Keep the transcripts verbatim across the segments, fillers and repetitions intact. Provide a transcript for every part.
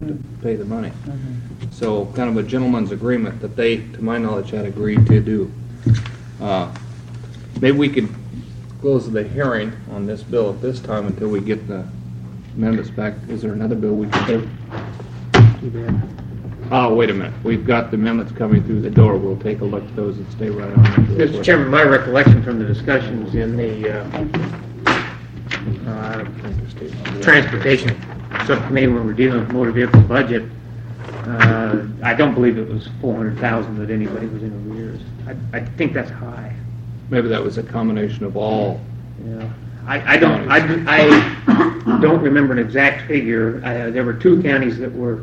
to pay the money. Mhm. So kind of a gentleman's agreement that they, to my knowledge, had agreed to do. Uh, Maybe we could close the hearing on this bill at this time until we get the amendments back. Is there another bill we could do? Oh, wait a minute. We've got the amendments coming through the door. We'll take a look at those and stay right on. Mister Chairman, my recollection from the discussions in the uh, uh, Transportation Subcommittee when we were dealing with motor vehicle budget, uh, I don't believe it was four hundred thousand dollars that anybody was in arrears. I, I think that's high. Maybe that was a combination of all. Yeah. I, I don't I, I don't remember an exact figure. Uh, there were two counties that were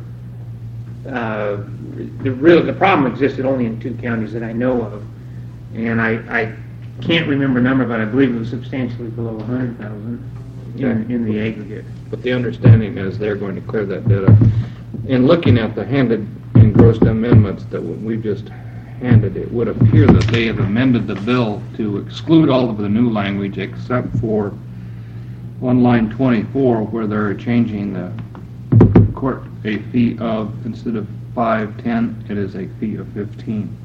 uh, the real the problem existed only in two counties that I know of, and I, I can't remember a number, but I believe it was substantially below one hundred thousand in, Okay. in the aggregate. But the understanding is they're going to clear that debt up. In looking at the handed engrossed amendments that we just handed, it would appear that they have amended the bill to exclude all of the new language except for one line twenty-four where they're changing the court a fee of, instead of five ten, it is a fee of fifteen.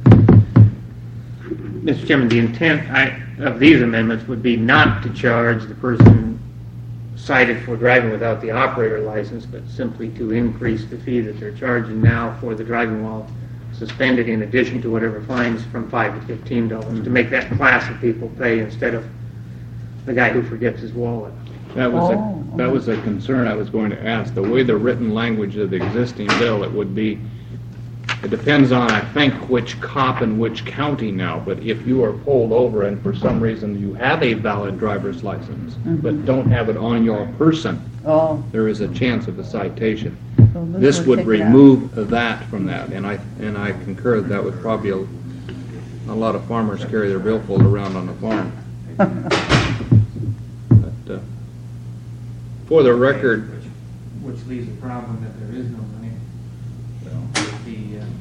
Mister Chairman, the intent I, of these amendments would be not to charge the person cited for driving without the operator license, but simply to increase the fee that they're charging now for the driving while suspended, in addition to whatever fines, from five to fifteen dollars, to make that class of people pay instead of the guy who forgets his wallet. That was Oh, a, that was a concern I was going to ask. The way the written language of the existing bill, it would be, it depends on, I think, which cop and which county now, but if you are pulled over and for some reason you have a valid driver's license, but don't have it on your person, Oh, there is a chance of a citation. so This would take it out. remove that from that, and I, and I concur that that would probably, a, a lot of farmers carry their billfold around on the farm. But, uh, for the record, Which, which leaves the problem that there is no money with the, uh,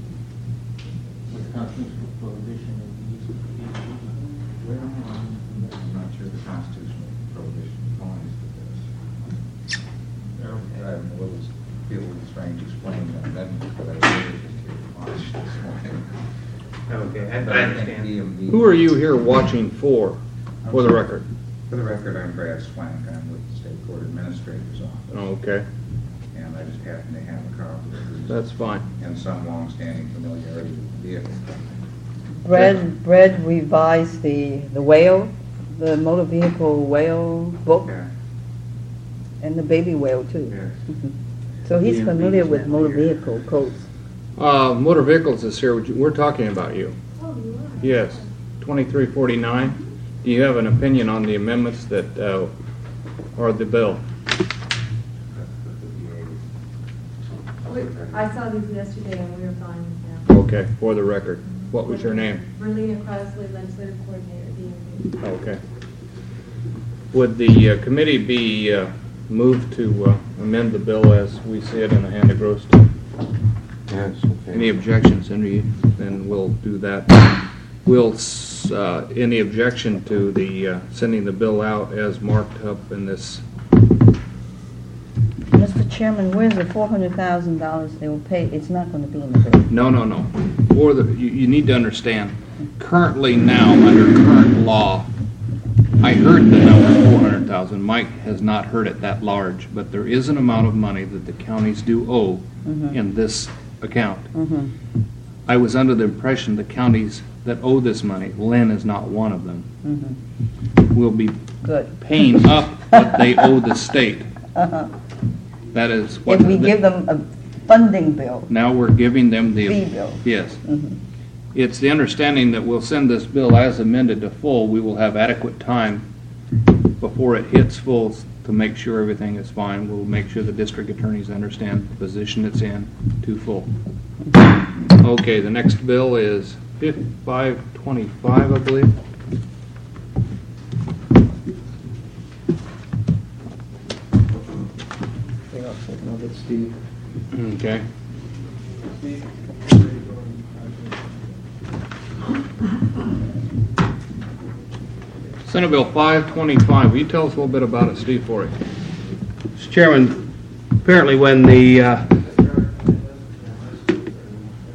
with the constitutional prohibition of the use of the I'm not sure the constitutional prohibition applies to this. I'm a little, feel a little strange explaining that amendment, but I really just here to watch this morning. Okay, I, But I I think understand. D M V who are you here watching for, for the record? For the record, I'm Brad Swank. I'm with the State Court Administrator's Office. Oh, okay, And I just happen to have a copy of that's fine. and some long-standing familiarity with the vehicle. Brad, Brad revised the, the whale, the motor vehicle whale book, Yeah. and the baby whale too. Yes. So he's familiar with motor vehicle codes. Uh, motor vehicles is here, we're talking about you. Yes, twenty-three forty-nine. Do you have an opinion on the amendments that, uh, or the bill? I saw these yesterday and we were fine with them. Okay, for the record. What was your name? Berlina Crosley, legislative coordinator, D M V. Okay. Would the uh, committee be uh, moved to uh, amend the bill as we see it in the hand of Gross? Yes, Any objections, any, then we'll do that. We'll, s- uh, any objection to the, uh, sending the bill out as marked up in this? Mister Chairman, where's the four hundred thousand dollars they will pay? It's not going to be in the bill. No, no, no. For the, you, you need to understand, currently now, under current law, I heard the number four hundred thousand. Mike has not heard it that large, but there is an amount of money that the counties do owe Mhm. in this account. Mhm. I was under the impression the counties that owe this money, Lynn is not one of them, Mhm. will be Good. paying up what they owe the state. Uh-huh. That is what. If we give them a funding bill, Now we're giving them the. fee bill. Yes. Mhm. It's the understanding that we'll send this bill as amended to full. We will have adequate time before it hits full to make sure everything is fine. We'll make sure the district attorneys understand the position it's in to full. Okay, the next bill is five twenty-five, I believe. Hang on a second, I'll get Steve. Okay. Senate Bill five twenty-five. Will you tell us a little bit about it, Steve Forey? Mister Chairman, apparently when the uh,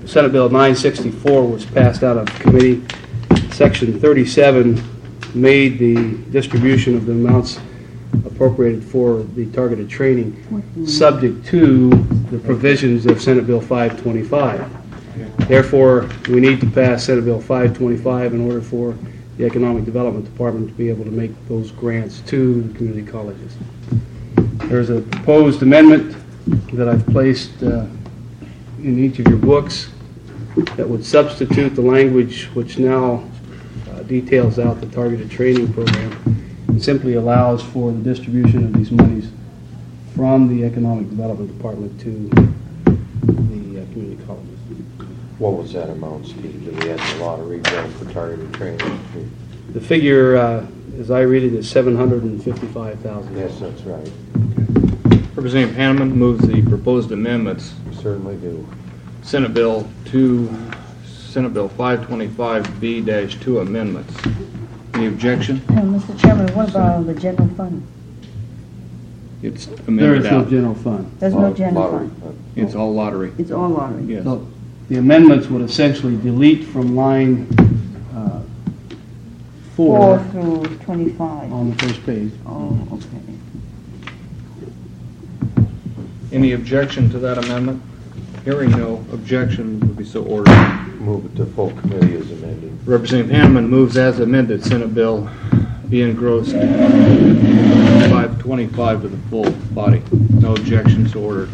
Senate Bill nine sixty-four was passed out of committee. Section thirty-seven made the distribution of the amounts appropriated for the targeted training subject to the provisions of Senate Bill five twenty-five. Therefore, we need to pass Senate Bill five twenty-five in order for the Economic Development Department to be able to make those grants to the community colleges. There's a proposed amendment that I've placed uh, in each of your books that would substitute the language which now uh, details out the targeted training program and simply allows for the distribution of these monies from the Economic Development Department to the uh, community colleges. What was that amount, Steve, that we had the lottery bill for targeted training? The figure, uh, as I read it, is seven hundred fifty-five thousand dollars. Yes, that's right. Representative Hanneman moves the proposed amendments. Certainly do. Senate Bill two, Senate Bill five twenty-five B two amendments. Any objection? Uh, Mister Chairman, what about the general fund? It's There amended is no out. general fund. There's no general Lottery fund. fund. It's all lottery. It's all lottery. Yes. So the amendments would essentially delete from line uh, Four four through twenty-five. on the first page. Oh, okay. Any objection to that amendment? Hearing no objection, would be so ordered. Move it to full committee as amended. Representative Hanneman moves as amended Senate Bill be engrossed five twenty-five to the full body. No objections, so ordered.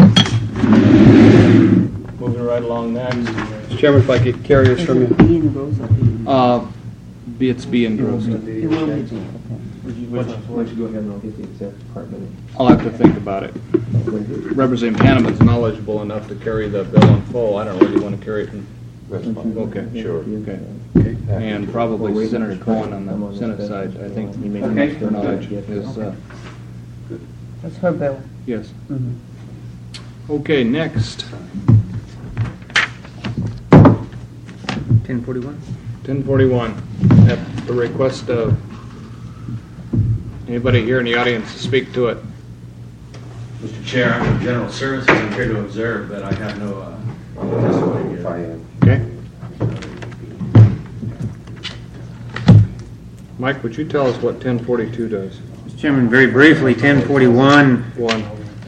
Moving right along next. Mister Chairman, if I could carry this Is from it you. B engrossed or B? Uh, be- it's be engrossed. It will be B, okay. Why don't you go ahead and I'll get the exact department. I'll have to think about it. Representative Hanneman's knowledgeable enough to carry the bill in full. I don't really want to carry it in. That's fine. Okay. Sure. Okay. Okay. And probably Senator Cohen on the Senate side, I think Okay. their knowledge is, uh, That's her bill. yes. Mhm. Okay, next. ten forty-one? ten forty-one, at the request of anybody here in the audience to speak to it. Mister Chair, I'm from General Services. I'm here to observe, but I have no uh, testimony If I here. am. Okay? Mike, would you tell us what ten forty-two does? Mister Chairman, very briefly, ten forty-one One.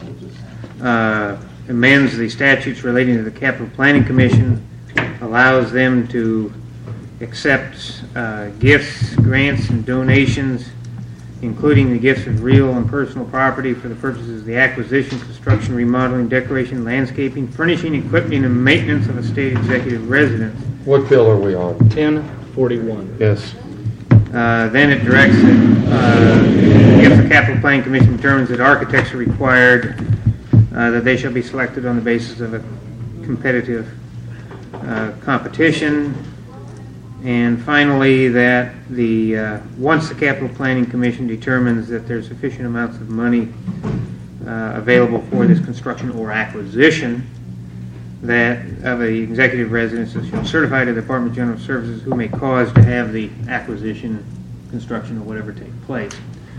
uh, amends the statutes relating to the Capital Planning Commission, allows them to accept uh, gifts, grants, and donations, including the gifts of real and personal property for the purposes of the acquisition, construction, remodeling, decoration, landscaping, furnishing, equipping, and maintenance of a state executive residence. What bill are we on? ten forty-one. Yes. Uh, Then it directs that uh, if the Capital Planning Commission determines that architects are required, uh, that they shall be selected on the basis of a competitive uh, competition. And finally, that the uh, once the Capital Planning Commission determines that there's sufficient amounts of money uh, available for this construction or acquisition, that of the executive residences shall certify to the Department of General Services who may cause to have the acquisition, construction, or whatever take place.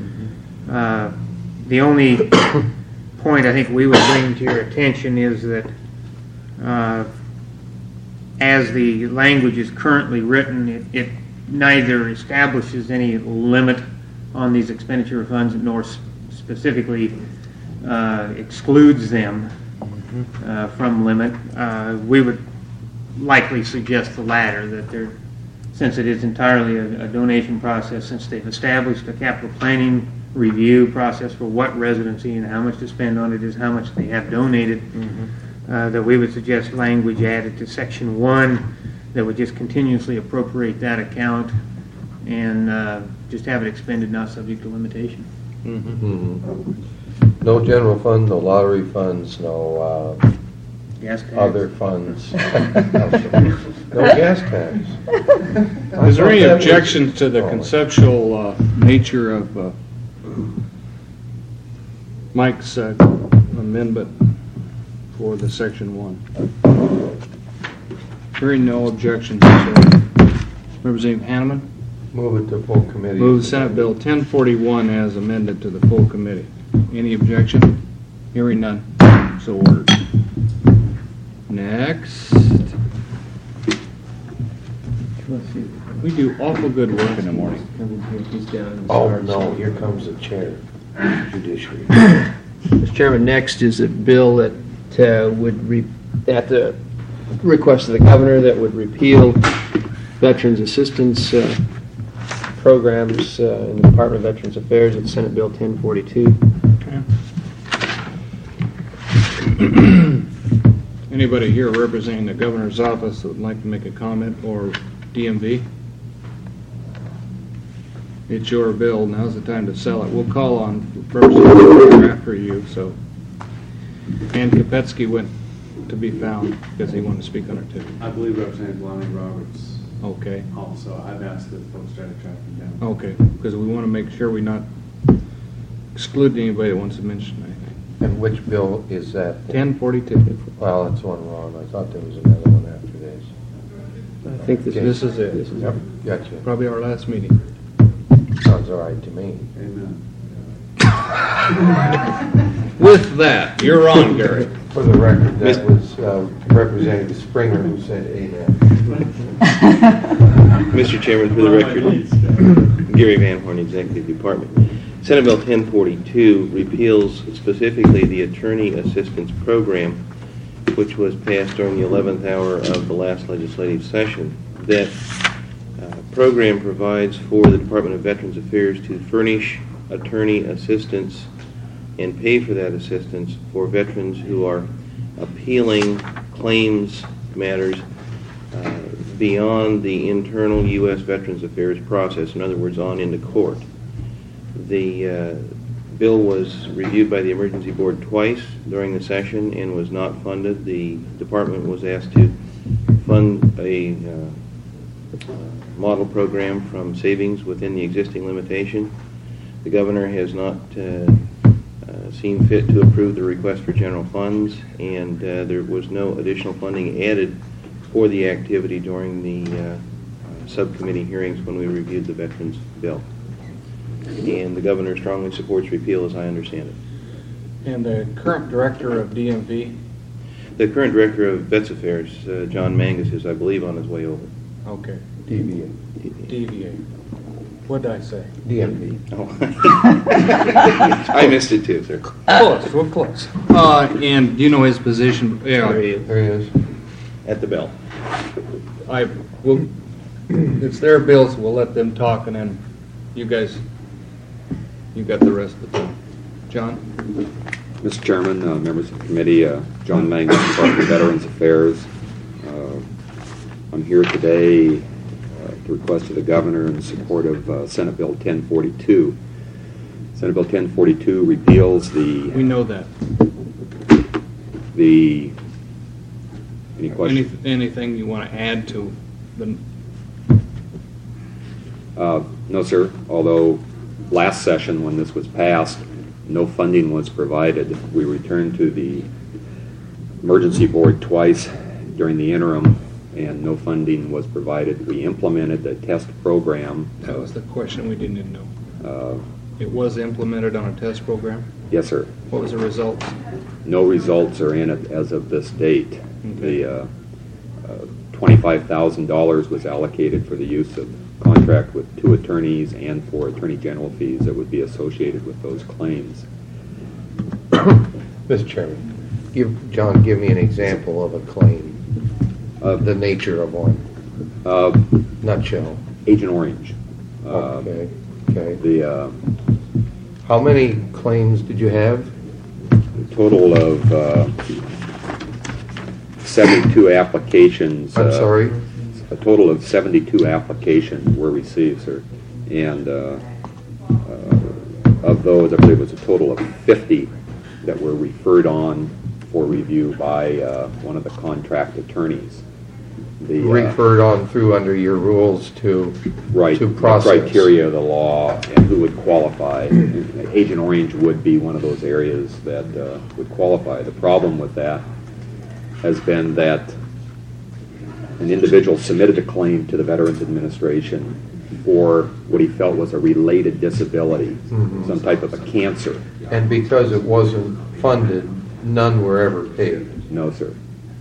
Uh, the only point I think we would bring to your attention is that uh, as the language is currently written, it, it neither establishes any limit on these expenditure funds nor s- specifically uh, excludes them uh, from limit. Uh, we would likely suggest the latter, that there, since it is entirely a, a donation process, since they've established a capital planning review process for what residency and how much to spend on it is how much they have donated, uh, that we would suggest language added to section one that would just continuously appropriate that account and uh, just have it expended, not subject to limitation. Mhm. No general fund, no lottery funds, no uh, Gas tax. other funds. No gas tax. Is there any I thought that was- objections to the Oh. conceptual uh, nature of uh, Mike's uh, amendment for the section one? Hearing no objections, so Representative Hanneman Move it to full committee. moves Senate Bill ten forty-one as amended to the full committee. Any objection? Hearing none, so ordered. Next. We do awful good work in the morning. He's down. Oh, no, here comes the chair, judiciary. Mister Chairman, next is a bill that uh, would, re- at the request of the governor, that would repeal veterans assistance uh, programs uh, in the Department of Veterans Affairs. It's Senate Bill ten forty-two. Anybody here representing the governor's office that would like to make a comment, or D M V? It's your bill. Now's the time to sell it. We'll call on Representative after you. So, and Kopetsky went to be found because he wanted to speak on it too. I believe Representative Lonnie Roberts Okay. also. I've asked that folks try to track him down. Okay, because we want to make sure we not exclude anybody that wants to mention anything. And which bill is that? ten forty-two. Well, that's one wrong. I thought there was another one after this. I think this, Okay. This is it. This is Yep, it. gotcha. Probably our last meeting. Sounds all right to me. Amen. With that, you're on, Gary. For the record, that was uh, Representative Springer who said amen. Mister Chairman, for the record, Gary Van Horn, Executive Department. Senate Bill ten forty-two repeals specifically the Attorney Assistance Program, which was passed during the eleventh hour of the last legislative session. That uh, program provides for the Department of Veterans Affairs to furnish attorney assistance and pay for that assistance for veterans who are appealing claims matters uh, beyond the internal U S Veterans Affairs process, in other words, on into court. The uh, bill was reviewed by the Emergency Board twice during the session and was not funded. The department was asked to fund a uh, model program from savings within the existing limitation. The governor has not uh, uh, seen fit to approve the request for general funds, and uh, there was no additional funding added for the activity during the uh, uh, subcommittee hearings when we reviewed the veterans bill. And the governor strongly supports repeal, as I understand it. And the current director of D M V? The current director of Vets Affairs, uh, John Mangus, is, I believe, on his way over. Okay. D V A. D V A. What did I say? D M V. Oh. I missed it too, sir. Close, we're close. Uh, and do you know his position? Yeah. There he is. There he is. At the bell. I will, it's their bills, we'll let them talk, and then you guys, you got the rest of the time. John? Mister Chairman, uh, members of the committee, uh, John Mangus, Department of Veterans Affairs. Uh, I'm here today uh, to request of the governor in support of uh, Senate Bill ten forty-two. Senate Bill ten forty-two repeals the... We know that. The... Any questions? Any, anything you want to add to the... Uh, no, sir. Although last session when this was passed, no funding was provided. We returned to the emergency board twice during the interim, and no funding was provided. We implemented the test program. That was the question we didn't know. Uh, It was implemented on a test program? yes, sir. What was the result? No results are in it as of this date. Okay. The uh, uh, twenty-five thousand dollars was allocated for the use of contract with two attorneys and for attorney general fees that would be associated with those claims. Mister Chairman, give, John, give me an example of a claim, of the nature of one. Uh, Nutshell. Agent Orange. Uh, Okay, okay. The uh, How many claims did you have? a total of uh, seventy-two applications. I'm uh, sorry? A total of seventy-two applications were received, sir. And uh, uh, of those, I believe it was a total of fifty that were referred on for review by uh, one of the contract attorneys. The, uh, Referred on through under your rules to, right, to the process. criteria of the law and who would qualify. Agent Orange would be one of those areas that uh, would qualify. The problem with that has been that an individual submitted a claim to the Veterans Administration for what he felt was a related disability, Mhm. some type of a cancer. And because it wasn't funded, none were ever paid. No, sir.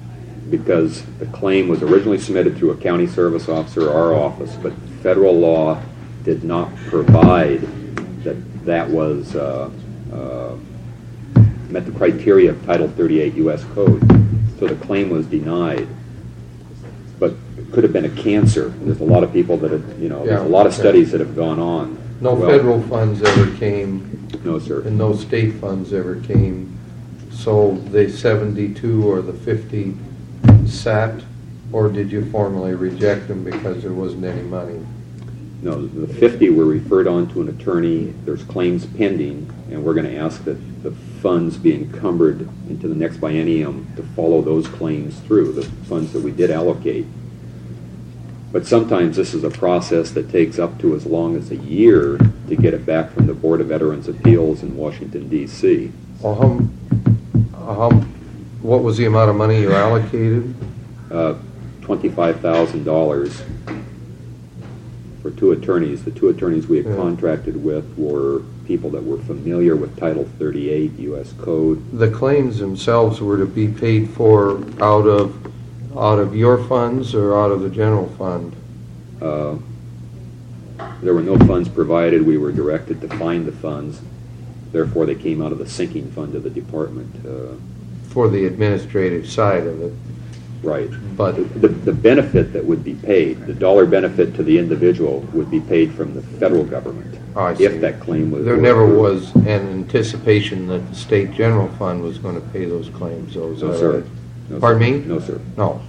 because the claim was originally submitted through a county service officer or our office, but federal law did not provide that that was uh, uh, met the criteria of Title thirty-eight U S Code. So the claim was denied. But it could have been a cancer. There's a lot of people that have, you know, there's a lot of studies that have gone on. No Well, federal funds ever came, No, sir. and no state funds ever came. So the seventy-two or the fifty sat, or did you formally reject them because there wasn't any money? No, the fifty were referred on to an attorney. There's claims pending, and we're going to ask that the funds be encumbered into the next biennium to follow those claims through, the funds that we did allocate. But sometimes this is a process that takes up to as long as a year to get it back from the Board of Veterans Appeals in Washington, D C Well, how, how, what was the amount of money you allocated? Uh, twenty-five thousand dollars for two attorneys. The two attorneys we had Yeah. contracted with were people that were familiar with Title thirty-eight U S Code. The claims themselves were to be paid for out of, out of your funds or out of the general fund? Uh, there were no funds provided. We were directed to find the funds. Therefore, they came out of the sinking fund of the department. Uh, For the administrative side of it. Right. But The, the benefit that would be paid, the dollar benefit to the individual, would be paid from the federal government. I see. If that claim was... There never was an anticipation that the state general fund was going to pay those claims, though, is No, that sir. right? No, Pardon sir. me? No, sir. No.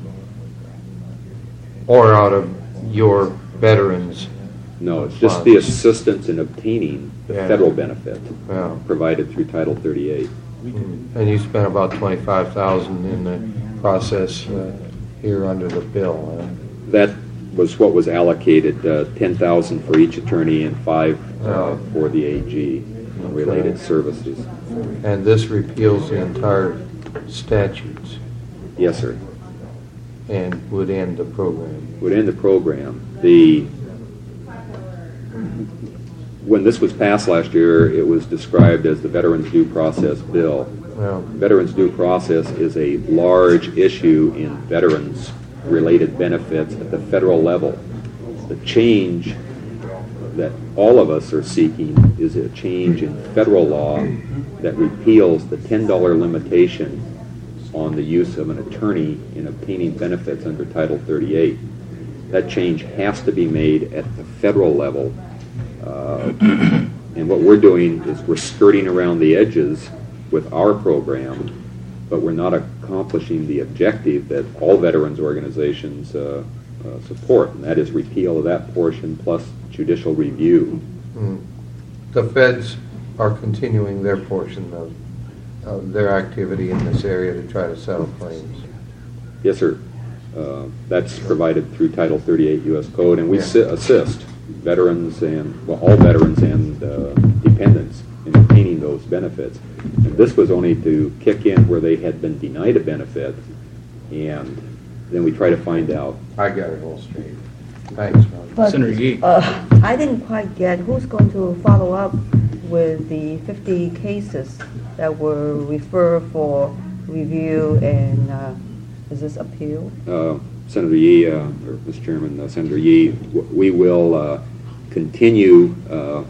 Or out of your veterans? No, it's just the funds. assistance in obtaining the Yeah. federal benefit Yeah. provided through Title thirty-eight. And you spent about twenty-five thousand in the process uh, here under the bill, huh? That was what was allocated, uh, ten thousand for each attorney and five uh, Oh. for the A G on related services. And this repeals the entire statutes Yes, sir. and would end the program. Would end the program. The when this was passed last year, it was described as the Veterans Due Process Bill. Well, Veterans Due Process is a large issue in veterans-related benefits at the federal level. The change that all of us are seeking is a change in federal law that repeals the ten dollar limitation on the use of an attorney in obtaining benefits under Title thirty-eight. That change has to be made at the federal level. Uh, and what we're doing is we're skirting around the edges with our program, but we're not accomplishing the objective that all veterans organizations uh, uh, support, and that is repeal of that portion plus judicial review. mm. The feds are continuing their portion of, of their activity in this area to try to settle claims. Yes, sir. Uh, that's provided through Title thirty-eight U S Code, and we Yeah. si- assist veterans and, well, all veterans and uh, dependents in obtaining those benefits. And this was only to kick in where they had been denied a benefit, and then we try to find out. I got it all straight. Thanks, Ron. But, Senator Yee. uh, I didn't quite get who's going to follow up with the fifty cases that were referred for review and uh, is this appeal? Uh, Senator Yee, uh, or Mister Chairman, uh, Senator Yee, w- we will uh, continue. Uh,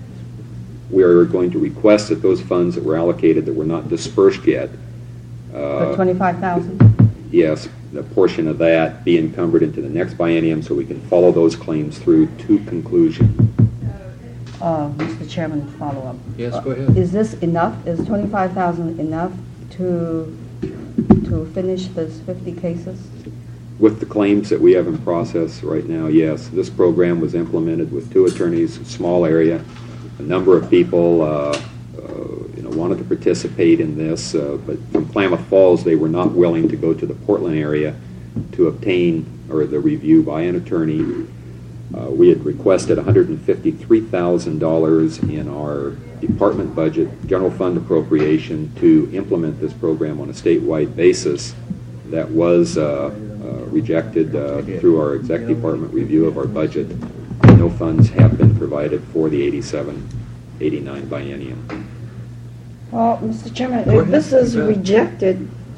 we are going to request that those funds that were allocated that were not dispersed yet, The uh, twenty-five thousand? yes, a portion of that be encumbered into the next biennium so we can follow those claims through to conclusion. Uh, Mister Chairman, follow up. Yes, go Uh, ahead. Is this enough? Is twenty-five thousand enough to to finish those fifty cases? With the claims that we have in process right now, yes. This program was implemented with two attorneys, a small area. A number of people, uh, uh, you know, wanted to participate in this, uh, but from Klamath Falls, they were not willing to go to the Portland area to obtain or the review by an attorney. Uh, we had requested one hundred fifty-three thousand dollars in our department budget, general fund appropriation, to implement this program on a statewide basis. That was uh, uh, rejected uh, through our exec department review of our budget. No funds have been provided for the eighty-seven eighty-nine biennium. Well, Mister Chairman, Go if ahead. this is Go ahead. rejected,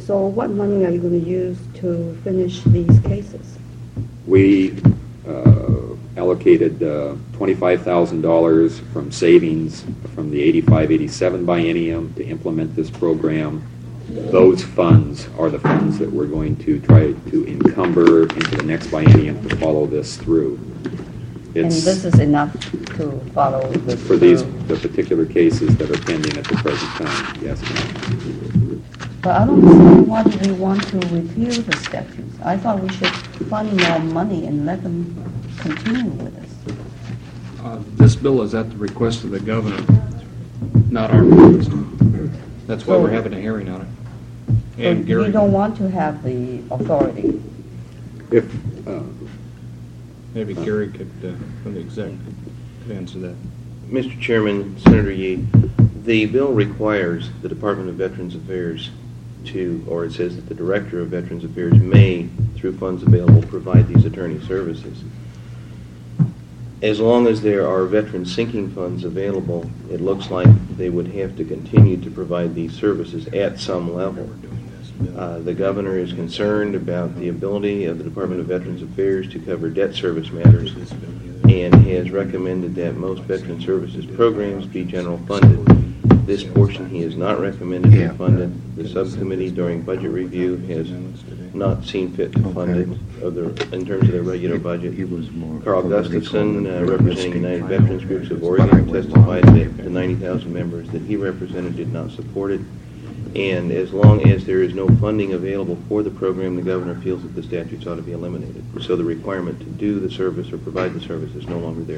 So what money are you going to use to finish these cases? We uh, allocated uh, twenty-five thousand dollars from savings from the eighty-five eighty-seven biennium to implement this program. Those funds are the funds that we're going to try to encumber into the next biennium to follow this through. And It's this is enough to follow this for these through. the particular cases that are pending at the present time. Yes, ma'am. But I don't understand why do we want to repeal the statutes? I thought we should fund more money and let them continue with this. Uh, This bill is at the request of the governor, not our request. That's why we're having a hearing on it. So And Gary, you don't want to have the authority. If uh, maybe Gary could, uh, from the exec, could answer that. Mister Chairman, Senator Yee, the bill requires the Department of Veterans Affairs to, or it says that the Director of Veterans Affairs may, through funds available, provide these attorney services. As long as there are veteran sinking funds available, it looks like they would have to continue to provide these services at some level. Uh, the governor is concerned about the ability of the Department of Veterans Affairs to cover debt service matters and has recommended that most veteran services programs be general funded. This portion he has not recommended be funded. The subcommittee during budget review has not seen fit to fund it of their, in terms of their regular budget. Carl Gustafson, uh, representing United Veterans Groups of Oregon, testified that the ninety thousand members that he represented did not support it. And as long as there is no funding available for the program, the governor feels that the statutes ought to be eliminated. So the requirement to do the service or provide the service is no longer there.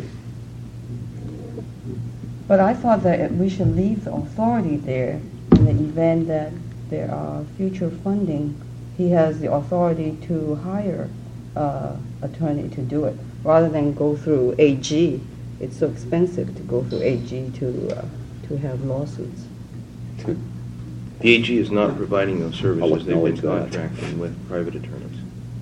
But I thought that we should leave the authority there in the event that there are future funding. He has the authority to hire uh, attorney to do it, rather than go through A G. It's so expensive to go through A G to uh, to have lawsuits. The A G is not providing those I'll services. They've been acknowledge that. contracting with private attorneys.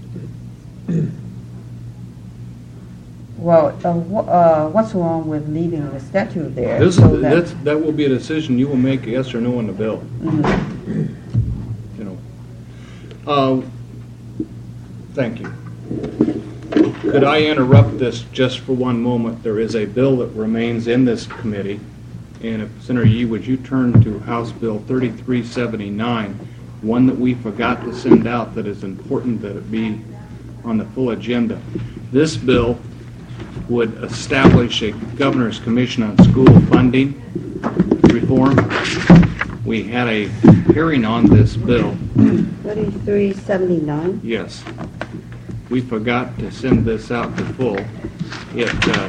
Well, uh, wh- uh, what's wrong with leaving the statute there? This, so that- that's, that will be a decision you will make, yes or no, on the bill. Mhm. You know. Uh, Thank you. Could I interrupt this just for one moment? There is a bill that remains in this committee, and if Senator Yee, would you turn to House Bill thirty-three seventy-nine, one that we forgot to send out that is important that it be on the full agenda. This bill would establish a Governor's Commission on School Funding Reform. We had a hearing on this bill. thirty-three seventy-nine? Yes. We forgot to send this out to full. It uh,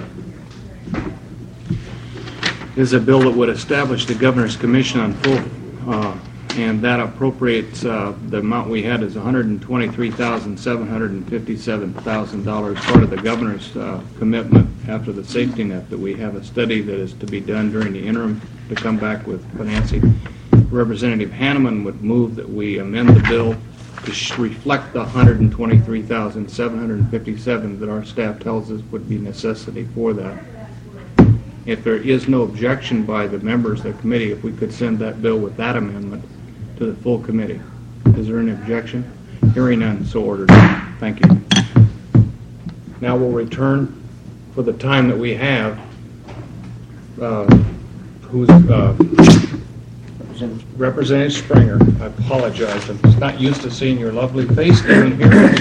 is a bill that would establish the Governor's Commission on full, uh, and that appropriates, uh, the amount we had is one hundred twenty-three thousand seven hundred fifty-seven thousand dollars, part of the Governor's uh, commitment after the safety net that we have a study that is to be done during the interim to come back with financing. Representative Hanneman would move that we amend the bill to sh- reflect the one hundred twenty-three thousand seven hundred fifty-seven that our staff tells us would be necessity for that. If there is no objection by the members of the committee, if we could send that bill with that amendment to the full committee. Is there an objection? Hearing none, so ordered. Thank you. Now we'll return for the time that we have. Uh, who's uh, Representative Springer? I apologize. I'm just not used to seeing your lovely face down here.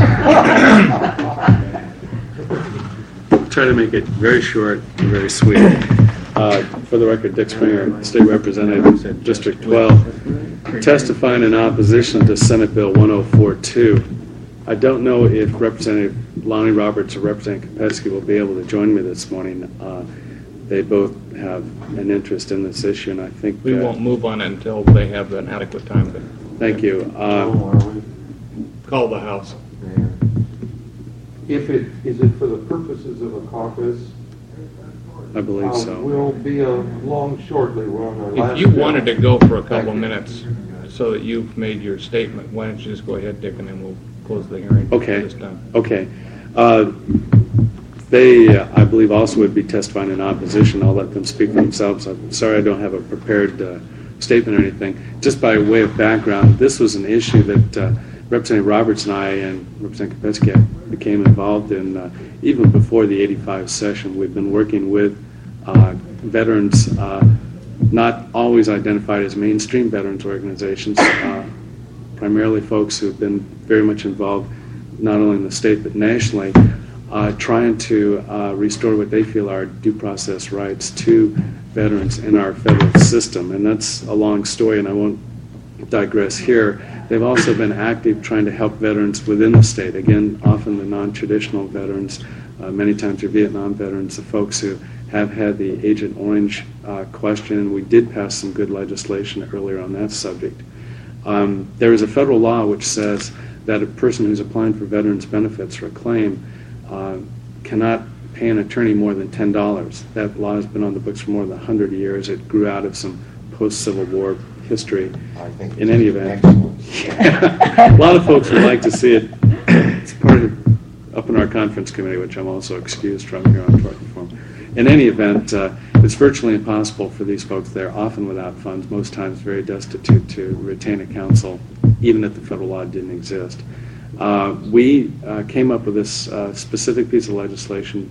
Try to make it very short and very sweet. Uh, For the record, Dick Springer, State Representative, District twelve, testifying in opposition to Senate Bill one oh four two. I don't know if Representative Lonnie Roberts or Representative Kopetsky will be able to join me this morning. Uh, They both have an interest in this issue, and I think... We uh, won't move on it until they have an adequate time to Thank you. Uh, call the House. If it, is it for the purposes of a caucus? I believe Uh, so. We'll be along shortly. We're on our last If you bill. wanted to go for a Thank couple you. minutes so that you've made your statement, why don't you just go ahead, Dick, and then we'll close the hearing. Okay. This time. Okay. Uh, They, uh, I believe, also would be testifying in opposition. I'll let them speak for themselves. I'm sorry I don't have a prepared uh, statement or anything. Just by way of background, this was an issue that uh, Representative Roberts and I and Representative Kopetsky became involved in uh, even before the eighty-five session. We've been working with uh, veterans, uh, not always identified as mainstream veterans organizations, uh, primarily folks who have been very much involved not only in the state but nationally, uh, trying to uh, restore what they feel are due process rights to veterans in our federal system. And that's a long story, and I won't digress here. They've also been active trying to help veterans within the state. Again, often the non-traditional veterans, uh, many times your Vietnam veterans, the folks who have had the Agent Orange uh, question, and we did pass some good legislation earlier on that subject. Um, there is a federal law which says that a person who's applying for veterans benefits or a claim uh, cannot pay an attorney more than ten dollars. That law has been on the books for more than one hundred years. It grew out of some post-Civil War history. I think in any event, excellent. a lot of folks would like to see it. It's part of up in our conference committee, which I'm also excused from here on tort reform. In any event, uh, it's virtually impossible for these folks. They're often without funds, most times very destitute, to retain a counsel, even if the federal law didn't exist. Uh, we uh, came up with this uh, specific piece of legislation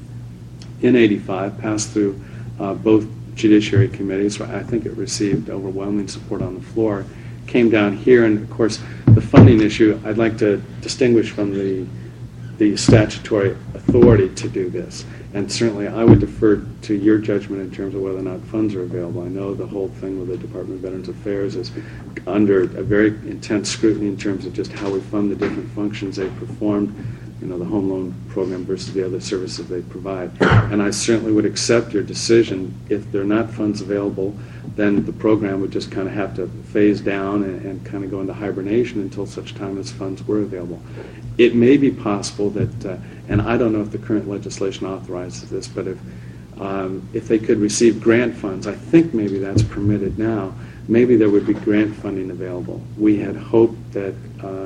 in eighty-five, passed through uh, both judiciary committees. I think it received overwhelming support on the floor. Came down here, and of course, the funding issue, I'd like to distinguish from the the statutory authority to do this. And certainly I would defer to your judgment in terms of whether or not funds are available. I know the whole thing with the Department of Veterans Affairs is under a very intense scrutiny in terms of just how we fund the different functions they performed, you know, the home loan program versus the other services they provide. And I certainly would accept your decision. If there are not funds available, then the program would just kind of have to phase down and, and kind of go into hibernation until such time as funds were available. It may be possible that, uh, and I don't know if the current legislation authorizes this, but if um, if they could receive grant funds, I think maybe that's permitted now, maybe there would be grant funding available. We had hoped that uh,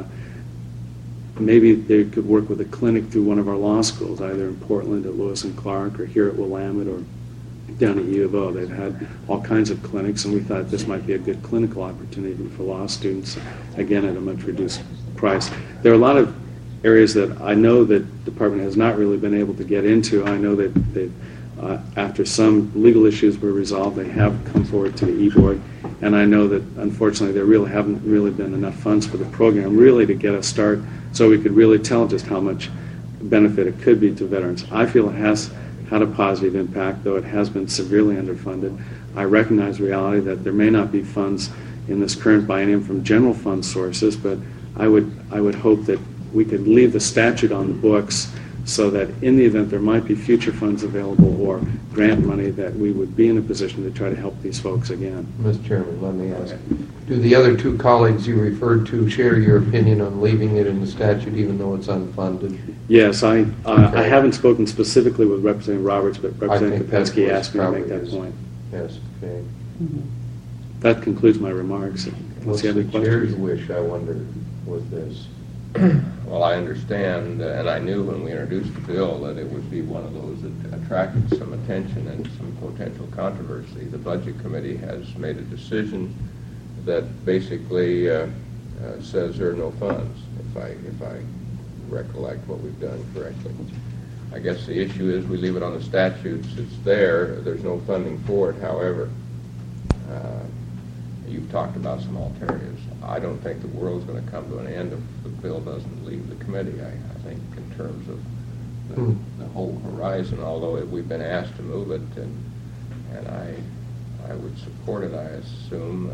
maybe they could work with a clinic through one of our law schools, either in Portland at Lewis and Clark or here at Willamette or down at U of O. They've had all kinds of clinics, and we thought this might be a good clinical opportunity for law students, again, at a much reduced price. There are a lot of areas that I know that the department has not really been able to get into. I know that they, uh, after some legal issues were resolved, they have come forward to the E-Board, and I know that unfortunately there really haven't really been enough funds for the program really to get a start so we could really tell just how much benefit it could be to veterans. I feel it has had a positive impact, though it has been severely underfunded. I recognize the reality that there may not be funds in this current biennium from general fund sources, but I would I would hope that we could leave the statute on the books so that in the event there might be future funds available or grant money, that we would be in a position to try to help these folks again. Mister Chairman, let me ask, do the other two colleagues you referred to share your opinion on leaving it in the statute even though it's unfunded? Yes, I uh, Okay. I haven't spoken specifically with Representative Roberts, but I Representative think Kopetsky that asked me to make that is. point. Yes, okay. That concludes my remarks. What's Unless you the have any chair's questions. wish, I wonder, with this? Well, I understand, uh, and I knew when we introduced the bill that it would be one of those that attracted some attention and some potential controversy. The Budget Committee has made a decision that basically uh, uh, says there are no funds, if I, if I recollect what we've done correctly. I guess the issue is we leave it on the statutes. It's there. There's no funding for it. However, uh, you've talked about some alternatives. I don't think the world's going to come to an end if the bill doesn't leave the committee. I, I think in terms of the, Hmm. the whole horizon, although it, we've been asked to move it, and and I I would support it. I assume.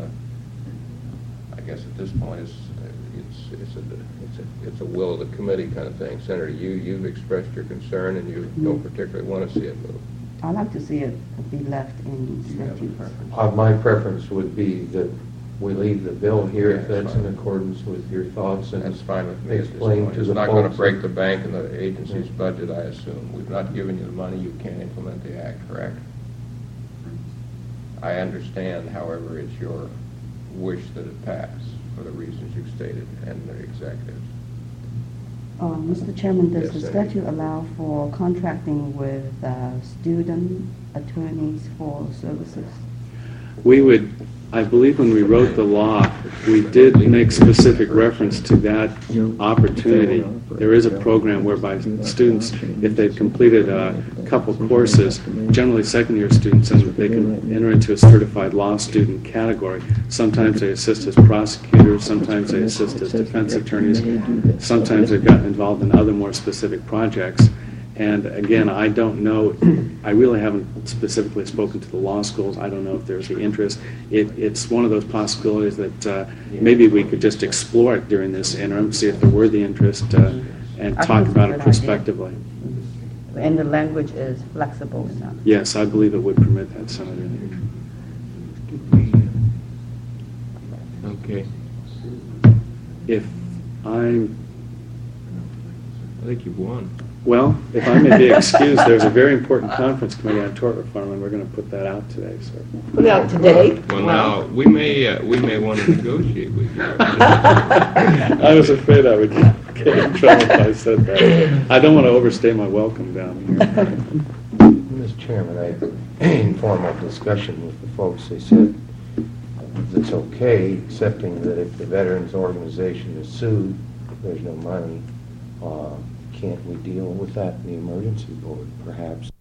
Uh, I guess at this point it's it's it's a it's a it's a will of the committee kind of thing. Senator, you you've expressed your concern and you don't particularly want to see it moved. I'd like to see it be left in statute. Uh, my preference would be that we leave the bill here if Yeah, that's that's in accordance with your thoughts and That's fine with me at this explain point. to It's the not going to folks break that- the bank and the agency's budget, I assume. We've not given you the money, you can't implement the act, correct? I understand, however, it's your wish that it pass for the reasons you've stated and the executives. Uh, Mister Chairman, does Yes, the Senator. statute allow for contracting with uh, student attorneys for services? we would, I believe when we wrote the law, we did make specific reference to that opportunity. There is a program whereby students, if they've completed a couple courses, generally second-year students, and they can enter into a certified law student category. Sometimes they assist as prosecutors, sometimes they assist as defense attorneys, sometimes they've gotten involved in other more specific projects. And again, I don't know, I really haven't specifically spoken to the law schools. I don't know if there's the interest. It, it's one of those possibilities that uh, maybe we could just explore it during this interim, see if there were the interest, uh, and I talk think it's a about it good prospectively. And the language is flexible enough. Yes, I believe it would permit that, Senator. Okay. If I'm, I think you've won. well, if I may be excused, there's a very important conference committee on tort reform, and we're going to put that out today, so. Put it out today? Well, now, we may, uh, we may want to negotiate with you. I was afraid I would get in trouble if I said that. I don't want to overstay my welcome down here. Mister Chairman, I had an informal discussion with the folks. They said it's okay, excepting that if the veterans organization is sued, there's no money. Uh, can't we deal with that in the emergency board, perhaps?